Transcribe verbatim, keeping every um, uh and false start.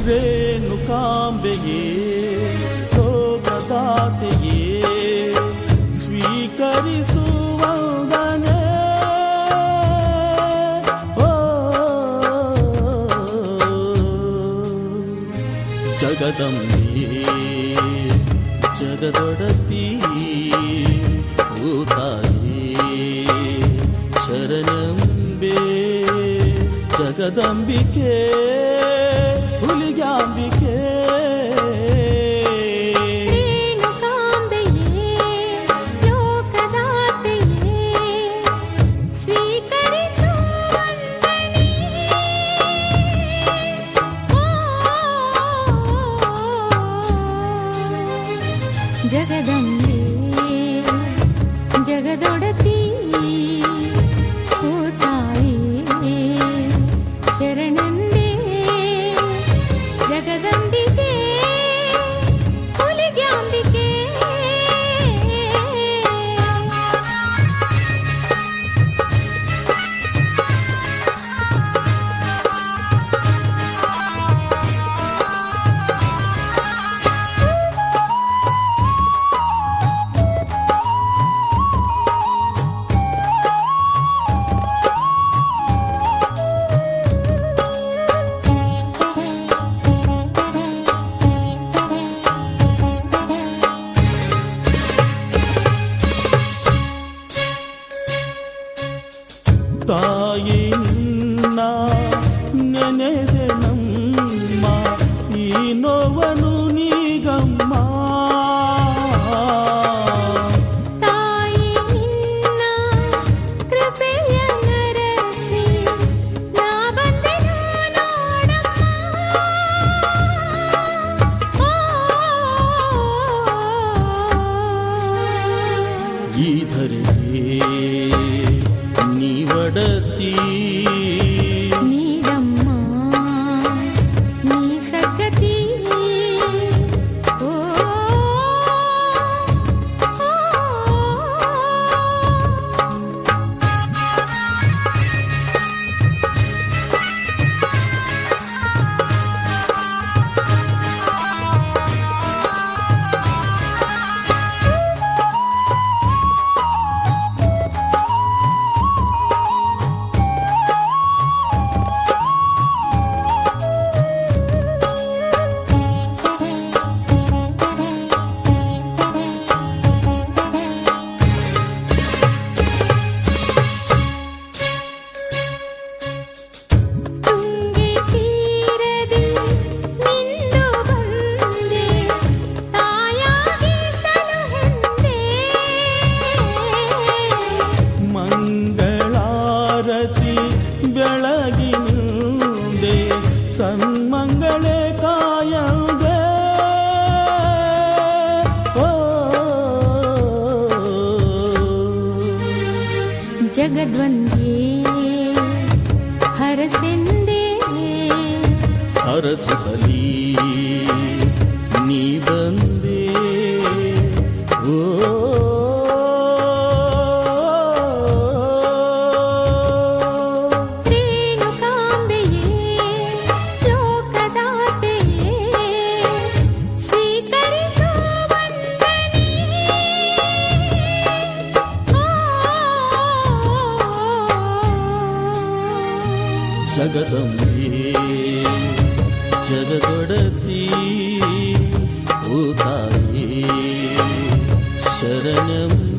ರೇಣುಕಾಂಬೆಯೇ ಲೋಕದಾತೆಯೇ ಸ್ವೀಕರಿಸು ವಂದನೆ. ಓ ಜಗದಂಬೆಯೇ ಜಗದೊಡತಿ ಭೂತಾಯೇ ಶರಣಂಬೆ ಜಗದಂಬಿಕೆ ಹುಲಿಗಾಂಬಿಕೆ. ಜಗದಂಬೆ ಜಗದೊಡತಿ ಭೂತಾಯೇ ಶರಣಂಬೆ ಜಗದಂಬಿಕೆ ಹುಲಿಗಾಂಬಿಕೆ. ತಾಯಿ ನಿನ್ನ ನೆನೆದೆ ನಮ್ಮ ಈ ನೋವನು ನೀಗಮ್ಮ. ತಾಯಿ ನಿನ್ನ ಕೃಪೆಯ ನರಸಿ ನಾ ಬಂದೆನು ನೋಡಮ್ಮ. ಈ ಧರೆಯೇ ನೀವಡತಿ ನೀಡಮ್ಮ ನೀ ಸದ್ಗತಿ. ಓ ಬೆಳಗಿನುಂಡೆ ಸನ್ಮಂಗಳೇ ಕಾಯಂದೆ. ಓ ಜಗದ್ವಂದ್ಯೇ ಹರಸೆಂದೇ ಹರಸುತ್ತಲೀ ನೀ ಬಂದೆ. ಓ ಜಗದಂಬೆ ಜಗದೊಡತಿ ಭೂತಾಯೇ ಶರಣಂ